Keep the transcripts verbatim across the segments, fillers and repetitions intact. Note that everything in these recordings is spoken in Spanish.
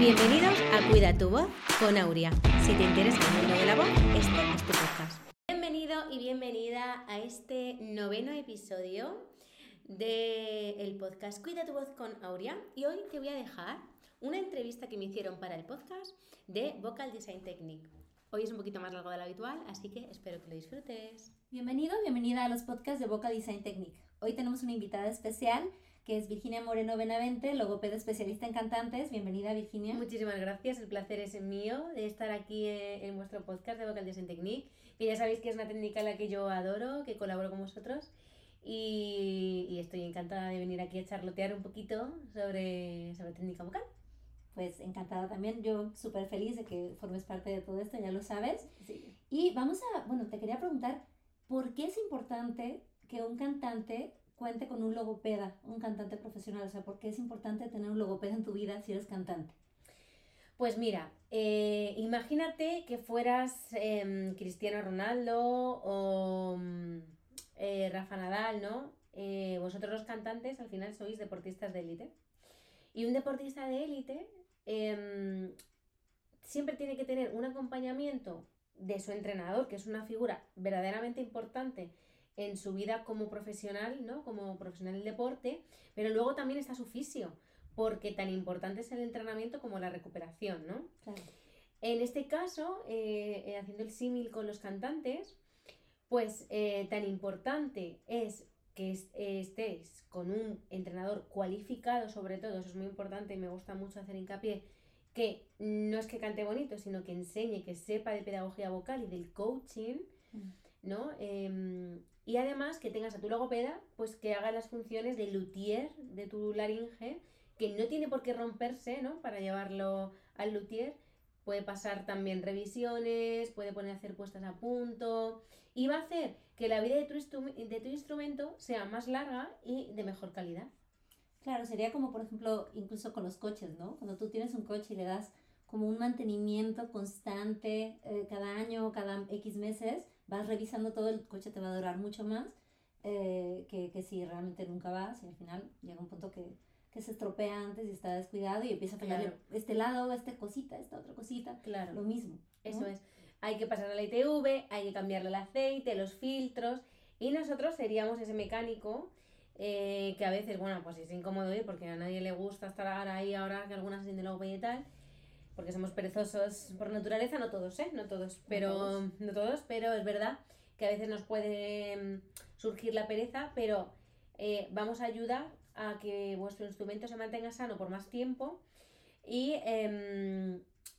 Bienvenidos a Cuida tu voz con Auria. Si te interesa el mundo de la voz, este es tu podcast. Bienvenido y bienvenida a este noveno episodio del podcast Cuida tu voz con Auria. Y hoy te voy a dejar una entrevista que me hicieron para el podcast de Vocal Design Technique. Hoy es un poquito más largo de lo habitual, así que espero que lo disfrutes. Bienvenido, bienvenida a los podcasts de Vocal Design Technique. Hoy tenemos una invitada especial que es Virginia Moreno Benavente, logopeda especialista en cantantes. Bienvenida, Virginia. Muchísimas gracias, el placer es mío de estar aquí en vuestro podcast de Vocal Design Technique, que ya sabéis que es una técnica en la que yo adoro, que colaboro con vosotros y, y estoy encantada de venir aquí a charlotear un poquito sobre, sobre técnica vocal. Pues encantada también, yo súper feliz de que formes parte de todo esto, ya lo sabes. Sí. Y vamos a, bueno, te quería preguntar, ¿por qué es importante que un cantante cuente con un logopeda, un cantante profesional? O sea, ¿por qué es importante tener un logopeda en tu vida si eres cantante? Pues mira, eh, imagínate que fueras eh, Cristiano Ronaldo o eh, Rafa Nadal, ¿no? Eh, vosotros los cantantes al final sois deportistas de élite. Y un deportista de élite eh, siempre tiene que tener un acompañamiento de su entrenador, que es una figura verdaderamente importante en su vida como profesional, ¿no? Como profesional del deporte, pero luego también está su fisio, porque tan importante es el entrenamiento como la recuperación, ¿no? Claro. En este caso, eh, eh, haciendo el símil con los cantantes, pues eh, tan importante es que est- eh, estéis con un entrenador cualificado, sobre todo, eso es muy importante y me gusta mucho hacer hincapié, que no es que cante bonito, sino que enseñe, que sepa de pedagogía vocal y del coaching, ¿no? Eh, y además que tengas a tu logopeda, pues que haga las funciones de luthier de tu laringe, que no tiene por qué romperse, ¿no? Para llevarlo al luthier. Puede pasar también revisiones, puede poner a hacer puestas a punto y va a hacer que la vida de tu, instru- de tu instrumento sea más larga y de mejor calidad. Claro, sería como, por ejemplo, incluso con los coches, ¿no? Cuando tú tienes un coche y le das como un mantenimiento constante eh, cada año, cada X meses, vas revisando todo, el coche te va a durar mucho más eh, que, que si realmente nunca vas y al final llega un punto que, que se estropea antes y está descuidado y empieza a fallarle Claro. este lado, esta cosita, esta otra cosita, Claro. lo mismo, ¿no? Eso es. Hay que pasar a la I T V, hay que cambiarle el aceite, los filtros y nosotros seríamos ese mecánico eh, que a veces, bueno, pues es incómodo ir porque a nadie le gusta estar ahora ahí, ahora que algunas se sienten logopeda y tal, porque somos perezosos por naturaleza, no todos, ¿eh? No todos, pero No todos. no todos, pero es verdad que a veces nos puede mm, surgir la pereza, pero eh, vamos a ayudar a que vuestro instrumento se mantenga sano por más tiempo y em,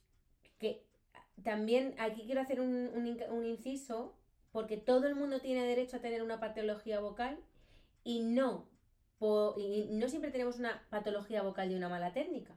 que también aquí quiero hacer un, un, inc- un inciso, porque todo el mundo tiene derecho a tener una patología vocal y no, po- y no siempre tenemos una patología vocal de una mala técnica.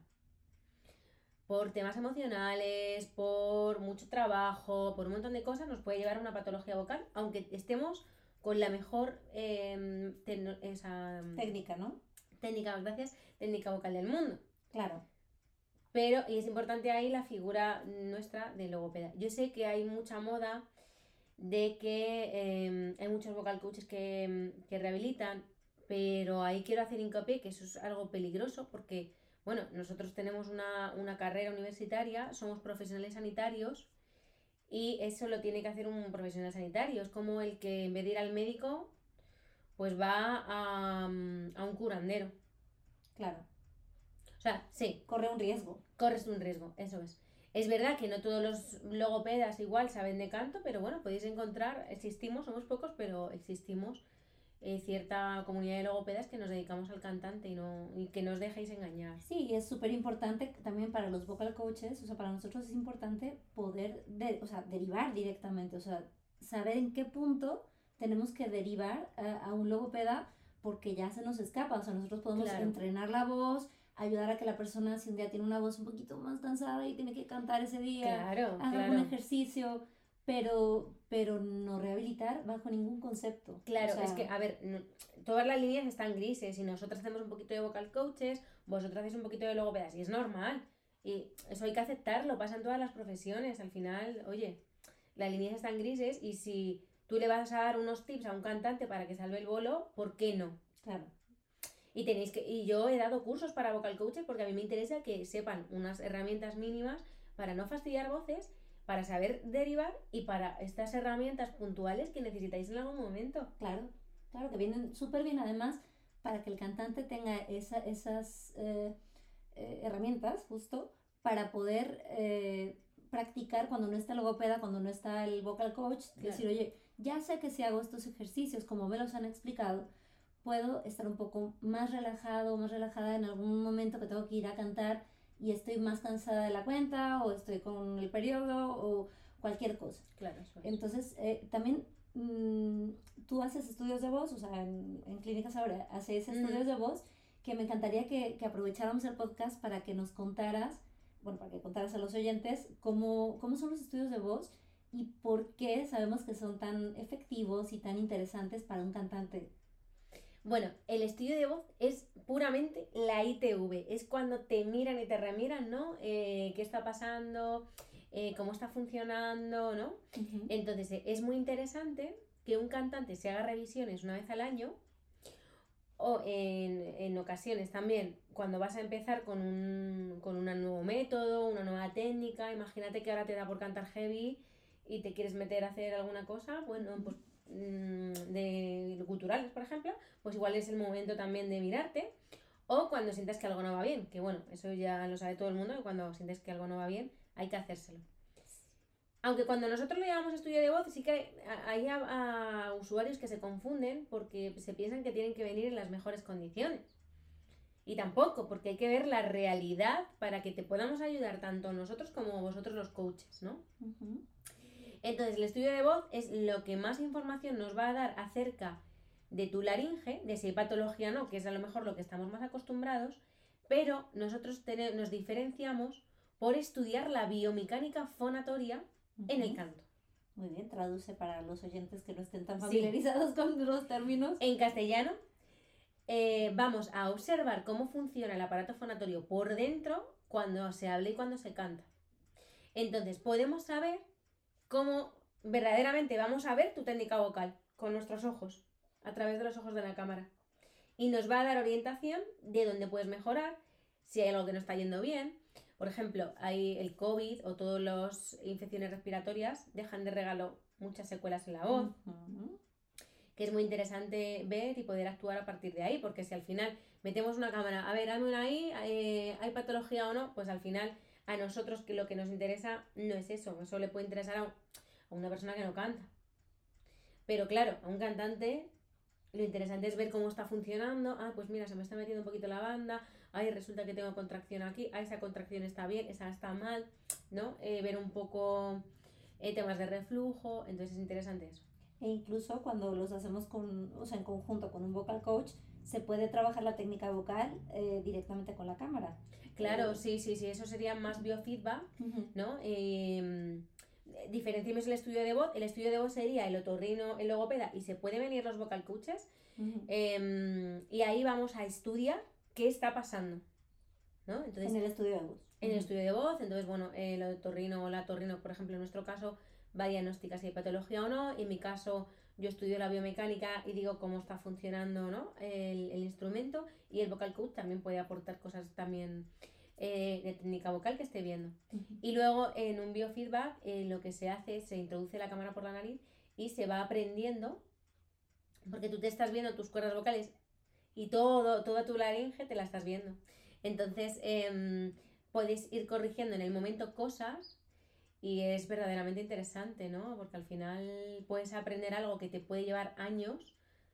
Por temas emocionales, por mucho trabajo, por un montón de cosas, nos puede llevar a una patología vocal, aunque estemos con la mejor eh, tecno- esa, Técnica, ¿no? técnica, gracias, técnica vocal del mundo. Claro. Pero, y es importante ahí la figura nuestra de logopeda. Yo sé que hay mucha moda de que eh, hay muchos vocal coaches que, que rehabilitan, pero ahí quiero hacer hincapié que eso es algo peligroso porque, bueno, nosotros tenemos una, una carrera universitaria, somos profesionales sanitarios y eso lo tiene que hacer un profesional sanitario. Es como el que en vez de ir al médico, pues va a, a un curandero. Claro. O sea, sí, Corre un riesgo. corres un riesgo, eso es. Es verdad que no todos los logopedas igual saben de canto, pero bueno, podéis encontrar, existimos, somos pocos, pero existimos eh, cierta comunidad de logopedas que nos dedicamos al cantante y, no, y que no os dejéis engañar. Sí, y es súper importante también para los vocal coaches, o sea, para nosotros es importante poder, de, o sea, derivar directamente, o sea, saber en qué punto tenemos que derivar a, a un logopeda porque ya se nos escapa, o sea, nosotros podemos Claro. entrenar la voz, ayudar a que la persona si un día tiene una voz un poquito más cansada y tiene que cantar ese día, Claro, haga claro. algún ejercicio, pero, pero no rehabilitar bajo ningún concepto. Claro, O sea, es que, a ver, no- todas las líneas están grises y nosotros hacemos un poquito de vocal coaches, vosotros hacéis un poquito de logopedas y es normal. Y eso hay que aceptarlo, pasa en todas las profesiones. Al final, oye, las líneas están grises y si tú le vas a dar unos tips a un cantante para que salve el bolo, ¿por qué no? claro. Y tenéis que y yo he dado cursos para vocal coaches porque a mí me interesa que sepan unas herramientas mínimas para no fastidiar voces, para saber derivar y para estas herramientas puntuales que necesitáis en algún momento. Claro, claro, que vienen súper bien además para que el cantante tenga esa, esas eh, eh, herramientas justo para poder eh, practicar cuando no está el logopeda, cuando no está el vocal coach, Claro. decir, oye, ya sé que si hago estos ejercicios como me los han explicado, puedo estar un poco más relajado, más relajada en algún momento que tengo que ir a cantar y estoy más cansada de la cuenta o estoy con el periodo o cualquier cosa. Claro, eso es. Entonces, eh, también mmm, tú haces estudios de voz, o sea, en, en Clínicas Ahora haces estudios Mm. de voz, que me encantaría que, que aprovecháramos el podcast para que nos contaras, bueno, para que contaras a los oyentes cómo, cómo son los estudios de voz y por qué sabemos que son tan efectivos y tan interesantes para un cantante. Bueno, el estudio de voz es puramente la I T V, es cuando te miran y te remiran, ¿no? Eh, ¿qué está pasando? Eh, ¿Cómo está funcionando? ¿No? Uh-huh. Entonces, eh, es muy interesante que un cantante se haga revisiones una vez al año o en, en ocasiones también cuando vas a empezar con un, con un nuevo método, una nueva técnica. Imagínate que ahora te da por cantar heavy y te quieres meter a hacer alguna cosa, bueno, pues de culturales, por ejemplo, pues igual es el momento también de mirarte. O cuando sientas que algo no va bien, que bueno, eso ya lo sabe todo el mundo, que cuando sientes que algo no va bien hay que hacérselo. Aunque cuando nosotros le llamamos estudio de voz, sí que hay a, a usuarios que se confunden porque se piensan que tienen que venir en las mejores condiciones. Y tampoco, porque hay que ver la realidad para que te podamos ayudar tanto nosotros como vosotros los coaches, ¿no? Uh-huh. Entonces, el estudio de voz es lo que más información nos va a dar acerca de tu laringe, de si hay patología o no, que es a lo mejor lo que estamos más acostumbrados, pero nosotros ten- nos diferenciamos por estudiar la biomecánica fonatoria uh-huh. en el canto. Muy bien, traduce para los oyentes que no estén tan familiarizados sí. con los términos. En castellano, eh, vamos a observar cómo funciona el aparato fonatorio por dentro cuando se habla y cuando se canta. Entonces, podemos saber cómo verdaderamente vamos a ver tu técnica vocal con nuestros ojos, a través de los ojos de la cámara. Y nos va a dar orientación de dónde puedes mejorar, si hay algo que no está yendo bien. Por ejemplo, hay el COVID o todas las infecciones respiratorias dejan de regalo muchas secuelas en la voz, uh-huh. que es muy interesante ver y poder actuar a partir de ahí, porque si al final metemos una cámara, a ver, dame una ahí, eh, ¿hay patología o no? Pues al final a nosotros que lo que nos interesa no es eso, eso le puede interesar a, a una persona que no canta. Pero claro, a un cantante lo interesante es ver cómo está funcionando. Ah, pues mira, se me está metiendo un poquito la banda. Ay, resulta que tengo contracción aquí. Ah, esa contracción está bien, esa está mal, ¿no? Eh, ver un poco eh, temas de reflujo. Entonces es interesante eso. E incluso cuando los hacemos con, o sea, en conjunto con un vocal coach, se puede trabajar la técnica vocal eh, directamente con la cámara. Claro, eh, sí, sí, sí, eso sería más biofeedback, uh-huh. ¿no? Eh, diferenciemos el estudio de voz. El estudio de voz sería el otorrino, el logopeda, y se puede venir los vocal coaches. Uh-huh. Eh, y ahí vamos a estudiar qué está pasando, ¿no? Entonces, en el estudio de voz. En uh-huh. el estudio de voz, entonces, bueno, el otorrino o la otorrino, por ejemplo, en nuestro caso, va a diagnosticar si hay patología o no. En mi caso, yo estudio la biomecánica y digo cómo está funcionando, ¿no? el, el instrumento, y el vocal coach también puede aportar cosas también eh, de técnica vocal que esté viendo. Uh-huh. Y luego en un biofeedback eh, lo que se hace es se introduce la cámara por la nariz y se va aprendiendo, porque tú te estás viendo tus cuerdas vocales y todo, toda tu laringe te la estás viendo. Entonces eh, puedes ir corrigiendo en el momento cosas. Y es verdaderamente interesante, ¿no? Porque al final puedes aprender algo que te puede llevar años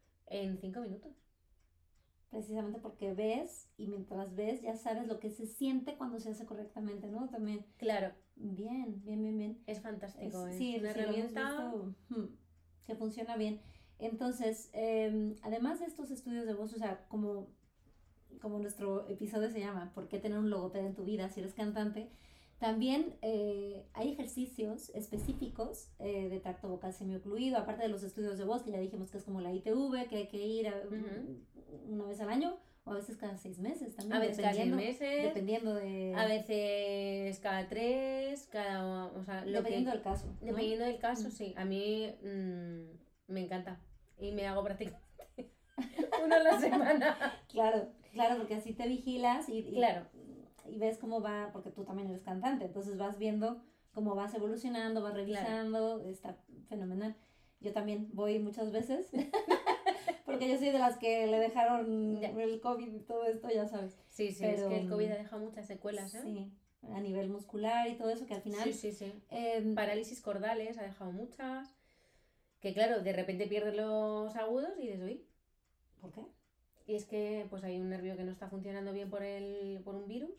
en cinco minutos. Precisamente porque ves y mientras ves ya sabes lo que se siente cuando se hace correctamente, ¿no? También. Claro. Bien, bien, bien, bien. Es fantástico. Es, es sí, una sí, herramienta visto, que funciona bien. Entonces, eh, además de estos estudios de voz, o sea, como, como nuestro episodio se llama, ¿por qué tener un logopeda en tu vida si eres cantante? También eh, hay ejercicios específicos eh, de tracto vocal semiocluido, aparte de los estudios de voz, que ya dijimos que es como la I T V, que hay que ir a, uh-huh. una vez al año, o a veces cada seis meses también. A veces cada seis meses. Dependiendo de... A veces cada tres, cada... O sea, lo dependiendo que, del caso, ¿no? Dependiendo del caso, uh-huh. sí. A mí mmm, me encanta. Y me hago prácticamente uno a la semana. Claro, claro, porque así te vigilas y, y, claro. y ves cómo va, porque tú también eres cantante, entonces vas viendo cómo vas evolucionando, vas revisando, claro. Está fenomenal. Yo también voy muchas veces, porque yo soy de las que le dejaron ya. El COVID y todo esto, ya sabes. Sí, sí, pero, es que el COVID ha dejado muchas secuelas, ¿eh? Sí, a nivel muscular y todo eso, que al final... Sí, sí, sí. Eh, Parálisis cordales ha dejado muchas, que claro, de repente pierdes los agudos y dices, uy. ¿Por qué? Y es que pues hay un nervio que no está funcionando bien por, el, por un virus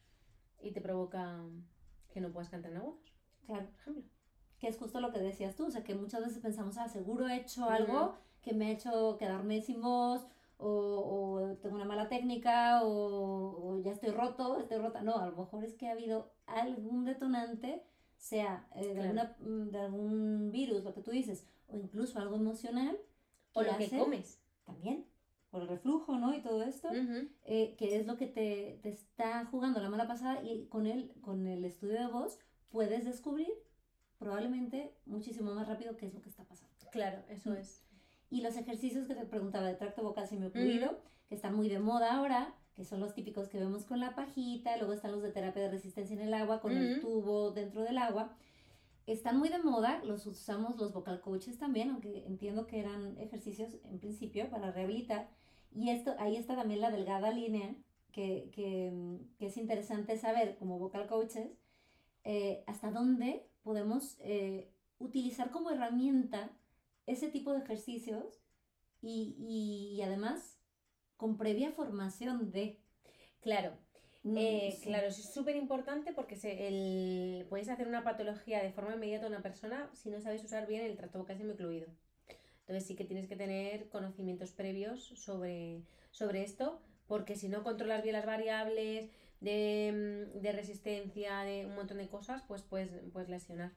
y te provoca que no puedas cantar en agudos. Claro. Por ejemplo. Que es justo lo que decías tú, o sea, que muchas veces pensamos, ah, seguro he hecho mm. algo que me ha hecho quedarme sin voz, o, o tengo una mala técnica, o, o ya estoy roto, estoy rota. No, a lo mejor es que ha habido algún detonante, sea eh, de, claro. alguna, de algún virus, lo que tú dices, o incluso algo emocional. O lo que comes. También, por el reflujo, ¿no? Y todo esto, uh-huh. eh, que es lo que te, te está jugando la mala pasada, y con el, con el estudio de voz puedes descubrir probablemente muchísimo más rápido qué es lo que está pasando. Claro, eso mm. es. Y los ejercicios que te preguntaba de tracto vocal semiocluido, mm. que están muy de moda ahora, que son los típicos que vemos con la pajita, luego están los de terapia de resistencia en el agua, con mm. el tubo dentro del agua. Están muy de moda, los usamos los vocal coaches también, aunque entiendo que eran ejercicios en principio para rehabilitar. Y esto, ahí está también la delgada línea, que, que, que es interesante saber como vocal coaches, eh, hasta dónde podemos eh, utilizar como herramienta ese tipo de ejercicios y, y, y además con previa formación de... Claro, mm, eh, sí. claro, es súper importante porque se, el, puedes hacer una patología de forma inmediata a una persona si no sabes usar bien el tracto vocal semiocluido. Entonces sí que tienes que tener conocimientos previos sobre, sobre esto, porque si no controlas bien las variables de, de resistencia, de un montón de cosas, pues puedes, puedes lesionar.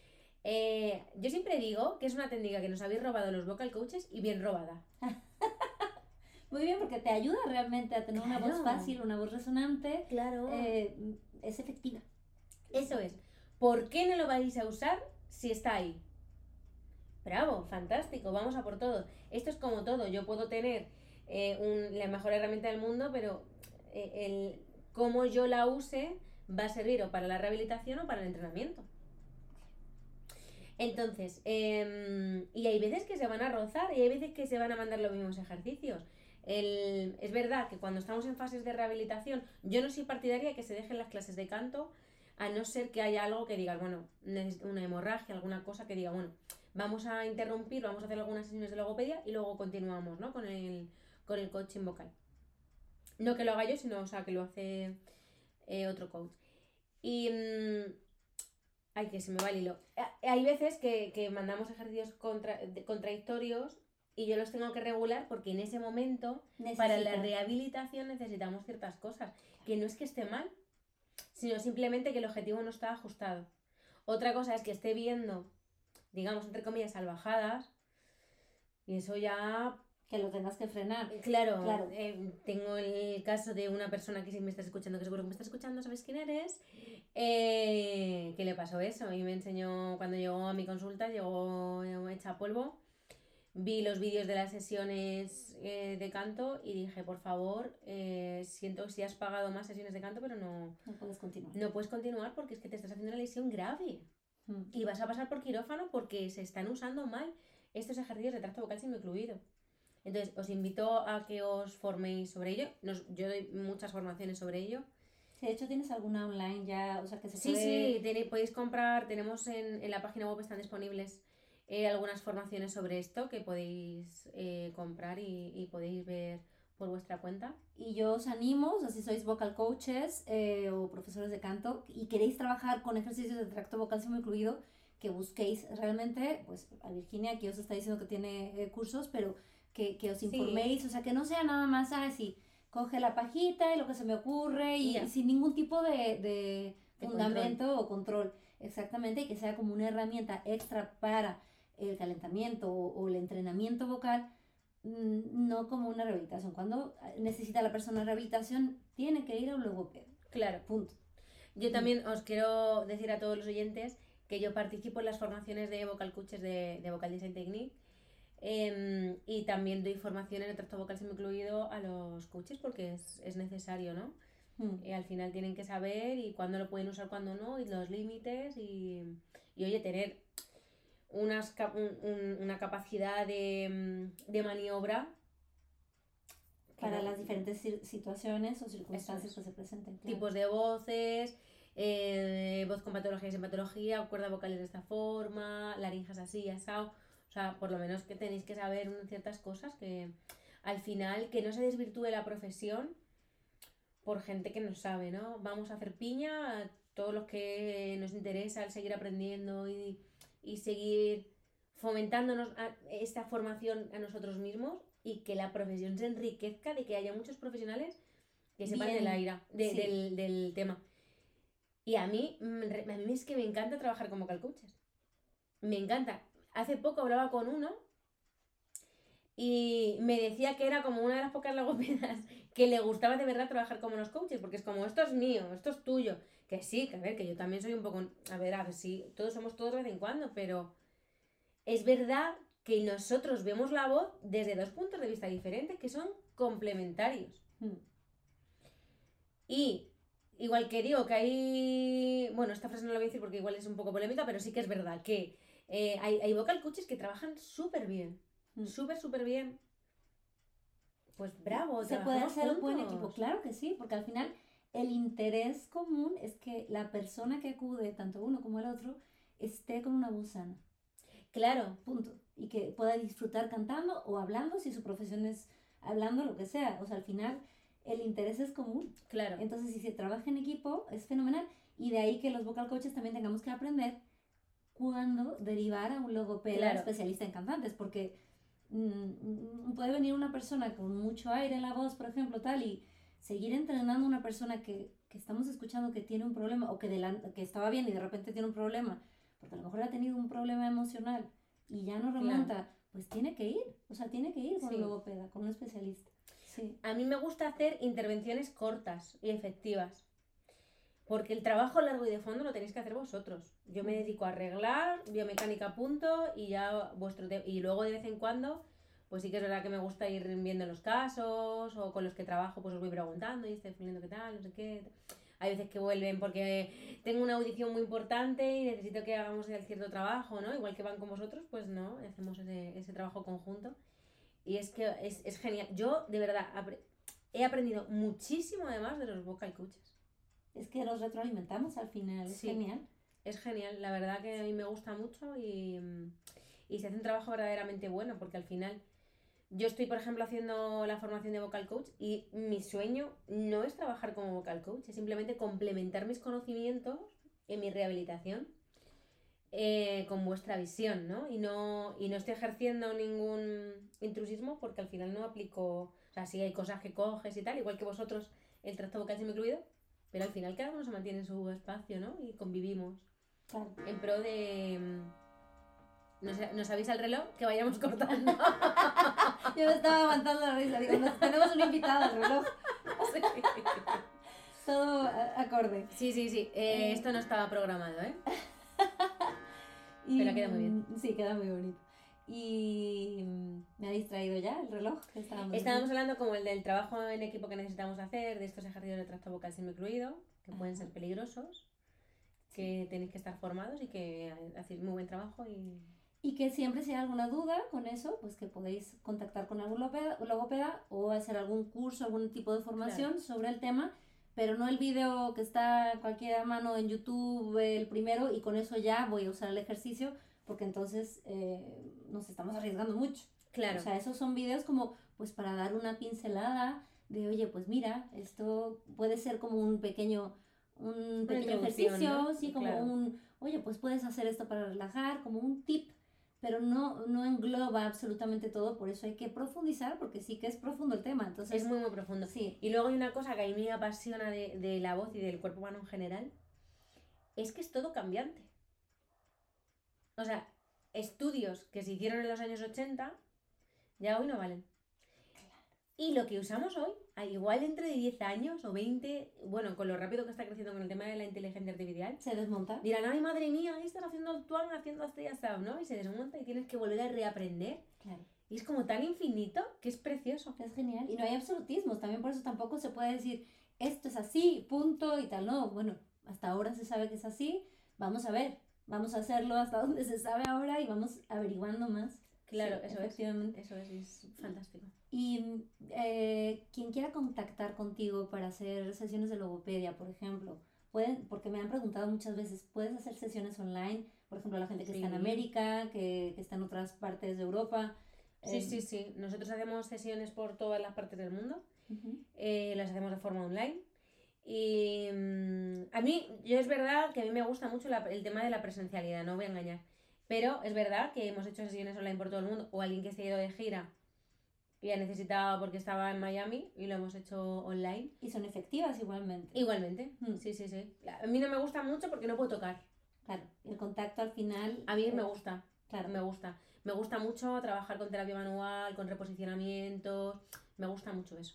Eh, yo siempre digo que es una técnica que nos habéis robado los vocal coaches y bien robada. Muy bien, porque te ayuda realmente a tener claro. una voz fácil, una voz resonante. Claro. Eh, es efectiva. Eso es. ¿Por qué no lo vais a usar si está ahí? Bravo, fantástico, vamos a por todo. Esto es como todo. Yo puedo tener eh, un, la mejor herramienta del mundo, pero eh, el cómo yo la use va a servir o para la rehabilitación o para el entrenamiento. Entonces, eh, y hay veces que se van a rozar y hay veces que se van a mandar los mismos ejercicios. El, es verdad que cuando estamos en fases de rehabilitación, yo no soy partidaria de que se dejen las clases de canto, a no ser que haya algo que diga, bueno, una hemorragia, alguna cosa que diga, bueno, vamos a interrumpir, vamos a hacer algunas sesiones de logopedia y luego continuamos, ¿no? Con el, con el coaching vocal. No que lo haga yo, sino, o sea, que lo hace eh, otro coach. Y... Mmm, ay, que se me va el hilo. Hay veces que, que mandamos ejercicios contra, contradictorios y yo los tengo que regular porque en ese momento, Necesita. para la rehabilitación necesitamos ciertas cosas. Que no es que esté mal, sino simplemente que el objetivo no está ajustado. Otra cosa es que esté viendo, digamos, entre comillas, salvajadas, y eso ya... Que lo tengas que frenar. Claro, claro. Eh, tengo el caso de una persona que si me estás escuchando, que seguro que me estás escuchando, ¿sabes quién eres? Eh, ¿Qué le pasó eso? Y me enseñó, cuando llegó a mi consulta, llegó hecha polvo. Vi los vídeos de las sesiones eh, de canto y dije, por favor, eh, siento si has pagado más sesiones de canto, pero no... No puedes continuar. No puedes continuar porque es que te estás haciendo una lesión grave. Mm. Y vas a pasar por quirófano porque se están usando mal estos ejercicios de tracto vocal semiocluido. Entonces, os invito a que os forméis sobre ello. Nos, yo doy muchas formaciones sobre ello. Sí, de hecho, ¿tienes alguna online ya? O sea, que se sí, puede... sí, tenéis, podéis comprar. Tenemos en, en la página web, están disponibles eh, algunas formaciones sobre esto que podéis eh, comprar y, y podéis ver por vuestra cuenta. Y yo os animo, o sea, si sois vocal coaches eh, o profesores de canto y queréis trabajar con ejercicios de tracto vocal semiocluido, que busquéis realmente, pues a Virginia aquí os está diciendo que tiene eh, cursos, pero... Que, que os informéis, sí. O sea, que no sea nada más así, coge la pajita y lo que se me ocurre y, y sin ningún tipo de, de, de fundamento control. o control, exactamente, y que sea como una herramienta extra para el calentamiento o, o el entrenamiento vocal, no como una rehabilitación. Cuando necesita la persona rehabilitación, tiene que ir a un logopedo. Claro. Punto. Yo también os quiero decir a todos los oyentes que yo participo en las formaciones de vocal coaches de, de Vocal Design Technique. Em, y también doy formación en el tracto vocal semicluido a los coaches porque es, es necesario, ¿no? Mm. Y al final tienen que saber y cuándo lo pueden usar, cuándo no, y los límites y, y oye, tener unas, un, un, una capacidad de, de maniobra para no, las diferentes situaciones o circunstancias es. que se presenten. Claro. Tipos de voces, eh, voz con patología y sin patología, cuerdas vocales de esta forma, laringes así, asado. O sea, por lo menos que tenéis que saber ciertas cosas que al final, que no se desvirtúe la profesión por gente que no sabe, ¿no? Vamos a hacer piña a todos los que nos interesa el seguir aprendiendo y, y seguir fomentándonos a esta formación a nosotros mismos y que la profesión se enriquezca de que haya muchos profesionales que sepan Bien, del aire, de, sí. del, del tema. Y a mí, a mí es que me encanta trabajar como vocal coaches. Me encanta. Hace poco hablaba con uno y me decía que era como una de las pocas logopedas que le gustaba de verdad trabajar como los coaches, porque es como, esto es mío, esto es tuyo. Que sí, que a ver, que yo también soy un poco... A ver, a ver, sí, todos somos todos de vez en cuando, pero es verdad que nosotros vemos la voz desde dos puntos de vista diferentes que son complementarios. Mm. Y igual que digo que hay... Bueno, esta frase no la voy a decir porque igual es un poco polémica, pero sí que es verdad que eh, hay, hay vocal coaches que trabajan súper bien. Mm. Súper, súper bien. Pues bravo, se puede hacer juntos. un buen equipo, claro que sí, porque al final el interés común es que la persona que acude, tanto uno como el otro, esté con una voz sana. Claro. Punto. Y que pueda disfrutar cantando o hablando, si su profesión es hablando, lo que sea. O sea, al final el interés es común. Claro. Entonces, si se trabaja en equipo, es fenomenal. Y de ahí que los vocal coaches también tengamos que aprender cuándo derivar a un logopeda claro. especialista en cantantes, porque mmm, puede venir una persona con mucho aire en la voz, por ejemplo, tal, y seguir entrenando a una persona que, que estamos escuchando que tiene un problema, o que, de la, que estaba bien y de repente tiene un problema, porque a lo mejor ha tenido un problema emocional y ya no remonta, claro. pues tiene que ir, o sea, tiene que ir con sí. un logopeda, con un especialista. Sí. A mí me gusta hacer intervenciones cortas y efectivas. Porque el trabajo largo y de fondo lo tenéis que hacer vosotros. Yo me dedico a arreglar, biomecánica punto y ya vuestro... Te- y luego de vez en cuando, pues sí que es verdad que me gusta ir viendo los casos o con los que trabajo pues os voy preguntando y estoy fluyendo qué tal, no sé qué. Hay veces que vuelven porque tengo una audición muy importante y necesito que hagamos el cierto trabajo, ¿no? Igual que van con vosotros, pues no, hacemos ese, ese trabajo conjunto. Y es que es, es genial. Yo, de verdad, he aprendido muchísimo además de los vocal coaches. Es que nos retroalimentamos al final, es sí, genial. Es genial, la verdad que a mí me gusta mucho y, y se hace un trabajo verdaderamente bueno porque al final yo estoy, por ejemplo, haciendo la formación de vocal coach y mi sueño no es trabajar como vocal coach, es simplemente complementar mis conocimientos en mi rehabilitación eh, con vuestra visión, ¿no? Y, ¿no? y no estoy ejerciendo ningún intrusismo porque al final no aplico, o sea, sí hay cosas que coges y tal, igual que vosotros el tracto vocal semicluido, pero al final cada uno se mantiene en su espacio, ¿no? Y convivimos. Claro. En pro de... ¿Nos, nos avisa el reloj? Que vayamos cortando. Yo me estaba aguantando la risa. Digo, nos, tenemos un invitado al reloj. Sí. Todo acorde. Sí, sí, sí. Eh, eh... Esto no estaba programado, ¿eh? Y, pero queda muy bien. Sí, queda muy bonito. Y me ha distraído ya el reloj. Estábamos, estábamos hablando como el del trabajo en equipo que necesitamos hacer, de estos ejercicios de tracto vocal semicluido, que Ajá. pueden ser peligrosos, que tenéis que estar formados y que hacéis muy buen trabajo. Y... y que siempre si hay alguna duda con eso, pues que podéis contactar con algún logopeda, logopeda o hacer algún curso, algún tipo de formación claro. sobre el tema, pero no el vídeo que está a cualquier mano en YouTube, el primero, y con eso ya voy a usar el ejercicio, porque entonces eh, nos estamos arriesgando mucho. Claro. O sea, esos son videos como pues para dar una pincelada de, oye, pues mira, esto puede ser como un pequeño, un pequeño ejercicio, ¿no? Sí, como claro. un, oye, pues puedes hacer esto para relajar, como un tip, pero no, no engloba absolutamente todo, por eso hay que profundizar, porque sí que es profundo el tema. Entonces, es muy, muy profundo. Sí. Y luego hay una cosa que a mí me apasiona de, de la voz y del cuerpo humano en general, es que es todo cambiante. O sea, estudios que se hicieron en los años ochenta ya hoy no valen. Y lo que usamos hoy, al igual dentro de diez años o veinte, bueno, con lo rápido que está creciendo con el tema de la inteligencia artificial, se desmonta. Dirán, ay, madre mía, ahí están haciendo el tuang, haciendo esto y ya está, ¿no? Y se desmonta y tienes que volver a reaprender. Claro. Y es como tan infinito que es precioso. Es genial. Y no hay absolutismos. También por eso tampoco se puede decir, esto es así, punto y tal. No, bueno, hasta ahora se sabe que es así. Vamos a ver. Vamos a hacerlo hasta donde se sabe ahora y vamos averiguando más. Claro, sí, eso efectivamente. es. Eso es, es fantástico. Y eh, quien quiera contactar contigo para hacer sesiones de logopedia, por ejemplo, pueden, porque me han preguntado muchas veces, ¿puedes hacer sesiones online? Por ejemplo, la gente que sí. está en América, que, que está en otras partes de Europa. Sí, eh, sí, sí. Nosotros hacemos sesiones por todas las partes del mundo. Uh-huh. Eh, las hacemos de forma online. Y um, a mí, yo es verdad que a mí me gusta mucho la, el tema de la presencialidad, no voy a engañar. Pero es verdad que hemos hecho sesiones online por todo el mundo, o alguien que se ha ido de gira y ha necesitado porque estaba en Miami y lo hemos hecho online. Y son efectivas igualmente. Igualmente, mm. sí, sí, sí. A mí no me gusta mucho porque no puedo tocar. Claro, el contacto al final... A mí eh, me gusta, claro. me gusta. Me gusta mucho trabajar con terapia manual, con reposicionamientos, me gusta mucho eso.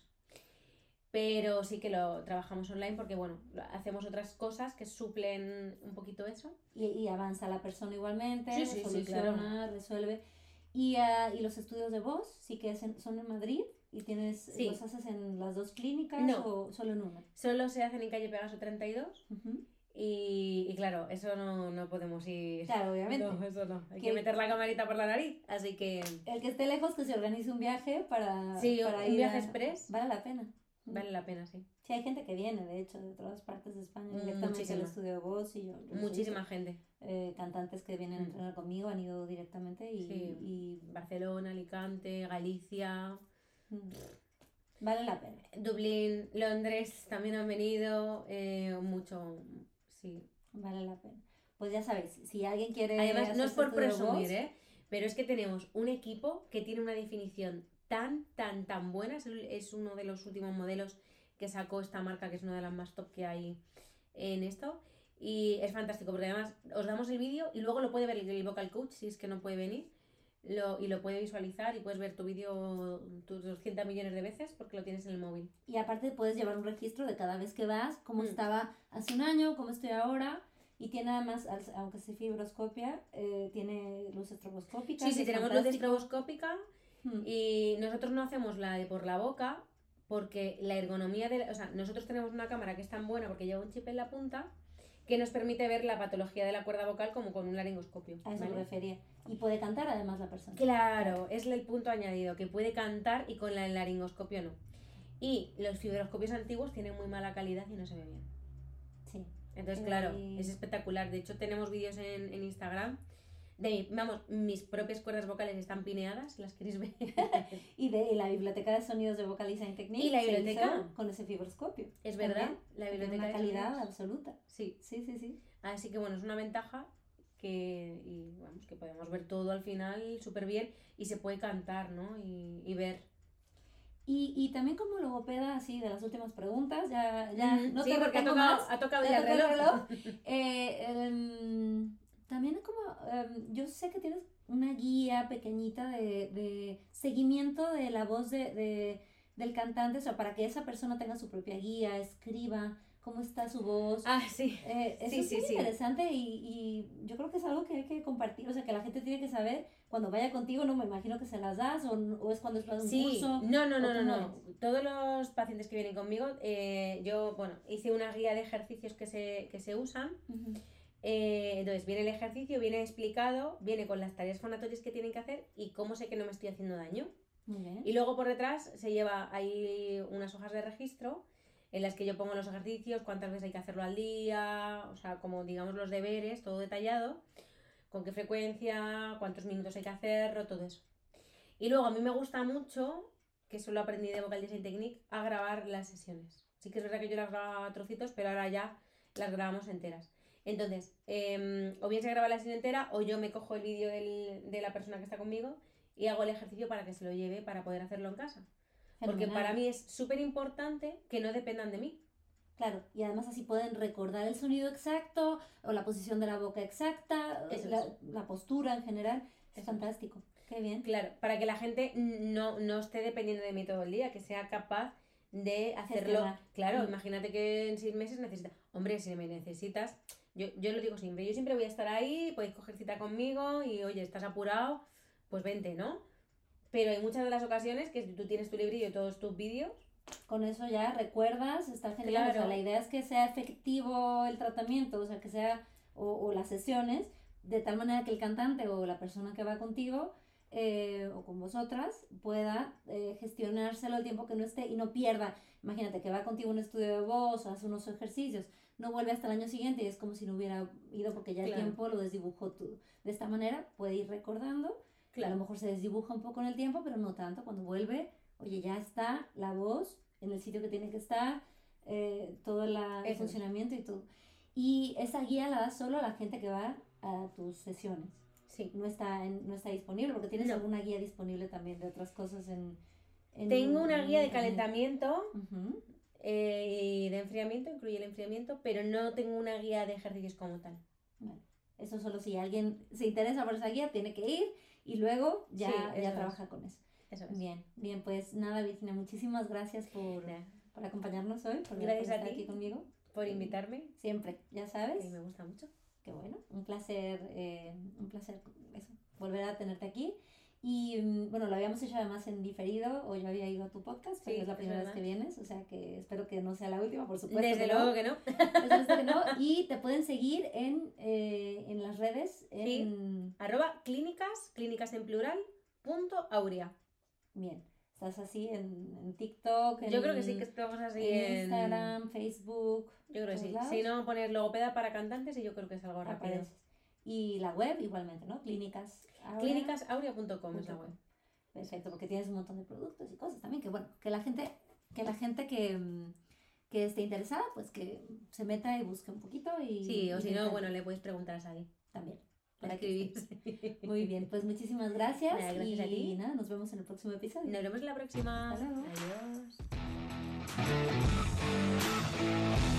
Pero sí que lo trabajamos online porque, bueno, hacemos otras cosas que suplen un poquito eso. Y, y avanza la persona igualmente, sí, sí, soluciona, sí, claro. resuelve. Y, uh, y los estudios de voz, sí que son en Madrid y tienes, sí. ¿los haces en las dos clínicas no. o solo en una? Solo se hacen en calle Pegaso treinta y dos. Uh-huh. Y, y claro, eso no, no podemos ir. Claro, obviamente. No, eso no. Hay que, que meter la camarita por la nariz. Así que. El que esté lejos, que se organice un viaje para. Sí, para un ir viaje a... express. Vale la pena. Vale la pena, sí. Sí, hay gente que viene, de hecho, de todas partes de España, directamente Muchísima. al estudio de voz. Y yo, yo Muchísima visto, gente. Eh, cantantes que vienen a entrenar conmigo han ido directamente. Y, sí. y... Barcelona, Alicante, Galicia. Mm. Vale la pena. Dublín, Londres también han venido. Eh, mucho, sí. Vale la pena. Pues ya sabéis, si alguien quiere... Además, no es por presumir, ¿eh? Pero es que tenemos un equipo que tiene una definición tan, tan, tan buena. Es uno de los últimos modelos que sacó esta marca, que es una de las más top que hay en esto. Y es fantástico, porque además os damos el vídeo y luego lo puede ver el vocal coach, si es que no puede venir. Lo, y lo puede visualizar y puedes ver tu vídeo tus doscientos millones de veces porque lo tienes en el móvil. Y aparte puedes llevar un registro de cada vez que vas, cómo mm. estaba hace un año, cómo estoy ahora. Y tiene además, aunque sea fibroscopia, eh, tiene luz estroboscópica. Sí, sí, tenemos fantástico. Luz estroboscópica. Hmm. Y nosotros no hacemos la de por la boca porque la ergonomía de... La, o sea, nosotros tenemos una cámara que es tan buena porque lleva un chip en la punta que nos permite ver la patología de la cuerda vocal como con un laringoscopio. A eso ¿vale? me refería. Y puede cantar además la persona. Claro, es el punto añadido, que puede cantar y con el laringoscopio no. Y los fibroscopios antiguos tienen muy mala calidad y no se ve bien. Sí. Entonces, claro, y... es espectacular. De hecho, tenemos vídeos en, en Instagram de, vamos, mis propias cuerdas vocales están pineadas, las queréis ver. Y de y la biblioteca de sonidos de Vocal Design Technique. Y la biblioteca con ese fibroscopio. Es verdad, también, la biblioteca una de calidad sonidos. absoluta. Sí, sí, sí, sí. Así que bueno, es una ventaja que, y, vamos, que podemos ver todo al final súper bien y se puede cantar, ¿no? Y, y ver. Y, y también como logopeda, así de las últimas preguntas, ya, ya mm, no sí, te porque ha tocado, más, ha tocado ya el reloj. El reloj. eh, um, también como, um, yo sé que tienes una guía pequeñita de, de seguimiento de la voz de, de, del cantante, o sea, para que esa persona tenga su propia guía, escriba cómo está su voz. Ah, sí. Eh, eso sí, es sí, muy sí. interesante y, y yo creo que es algo que hay que compartir, o sea, que la gente tiene que saber cuando vaya contigo. No me imagino que se las das o, o es cuando es para un sí. curso. No, no, no, no, no. Todos los pacientes que vienen conmigo, eh, yo, bueno, hice una guía de ejercicios que se, que se usan. Uh-huh. Eh, entonces viene el ejercicio, viene explicado, viene con las tareas fonatorias que tienen que hacer y cómo sé que no me estoy haciendo daño. Muy bien. Y luego por detrás se lleva ahí unas hojas de registro en las que yo pongo los ejercicios, cuántas veces hay que hacerlo al día, o sea, como digamos los deberes, todo detallado, con qué frecuencia, cuántos minutos hay que hacerlo, todo eso. Y luego a mí me gusta mucho, que eso lo aprendí de Vocal Design Technique, a grabar las sesiones. Sí que es verdad que yo las grababa a trocitos, pero ahora ya las grabamos enteras. Entonces, eh, o bien se graba la sesión entera o yo me cojo el vídeo del, de la persona que está conmigo y hago el ejercicio para que se lo lleve para poder hacerlo en casa. Fenomenal. Porque para mí es súper importante que no dependan de mí. Claro, y además así pueden recordar el sonido exacto o la posición de la boca exacta, la, la postura en general. Es Eso fantástico. Qué bien. Claro, para que la gente no, no esté dependiendo de mí todo el día, que sea capaz de hacerlo. Gestionar. Claro, Mm. imagínate que en seis meses necesitas. Hombre, si me necesitas, yo, yo lo digo siempre, yo siempre voy a estar ahí, podéis coger cita conmigo y oye, estás apurado, pues vente, ¿no? Pero hay muchas de las ocasiones que tú tienes tu librillo y todos tus vídeos. Con eso ya recuerdas, está genial. Claro. O sea, la idea es que sea efectivo el tratamiento, o sea, que sea, o, o las sesiones, de tal manera que el cantante o la persona que va contigo eh, o con vosotras pueda eh, gestionárselo el tiempo que no esté y no pierda. Imagínate que va contigo a un estudio de voz o hace unos ejercicios, no vuelve hasta el año siguiente y es como si no hubiera ido porque ya Claro. el tiempo lo desdibujó tú. De esta manera puede ir recordando, Claro. a lo mejor se desdibuja un poco en el tiempo, pero no tanto. Cuando vuelve, oye, ya está la voz en el sitio que tiene que estar, eh, todo la, el Eso. funcionamiento y todo. Y esa guía la das solo a la gente que va a tus sesiones. Sí. No está, en- no está disponible, porque tienes No. alguna guía disponible también de otras cosas en... en Tengo una en guía de internet. calentamiento Ujú. eh, y de enfriamiento, incluye el enfriamiento, pero no tengo una guía de ejercicios como tal. Bueno, eso solo si alguien se interesa por esa guía, tiene que ir y luego ya, Sí, ya eso es. trabaja con eso. Eso es. Bien, bien, pues nada, Virginia, muchísimas gracias por, Nada, por acompañarnos hoy, por, Gracias por a estar ti. aquí conmigo. por invitarme, Siempre, ya sabes. que me gusta mucho. Qué bueno, un placer, eh, un placer eso, volver a tenerte aquí. Y mm, bueno, lo habíamos hecho además en diferido, o yo había ido a tu podcast, pero Sí, es la es primera vez verdad. que vienes, o sea que espero que no sea la última, por supuesto. Desde que luego no. que no. Por supuesto que no. Y te pueden seguir en, eh, en las redes, en... Arroba clínicas, clínicas en plural, punto aurea. Bien, estás así en, en TikTok, en, Yo creo que sí, que estamos así en en... Instagram, Facebook, Yo creo que ¿todos sí. lados? Si no, poner logopeda para cantantes y yo creo que es algo rápido. apareces. Y la web igualmente, ¿no? Clínicas. Aurea. clínicas aurea punto com es la web. Perfecto, porque tienes un montón de productos y cosas también, que bueno, que la gente, que la gente que, mm, que esté interesada, pues que se meta y busque un poquito y... Sí, o y si te no, encuentre bueno, le podéis preguntar a Sally. también. Para para que escribir. esté. Muy bien, pues muchísimas gracias, Nada, gracias y a ti. nada, nos vemos en el próximo episodio. Nos vemos en la próxima. Hasta luego. Adiós.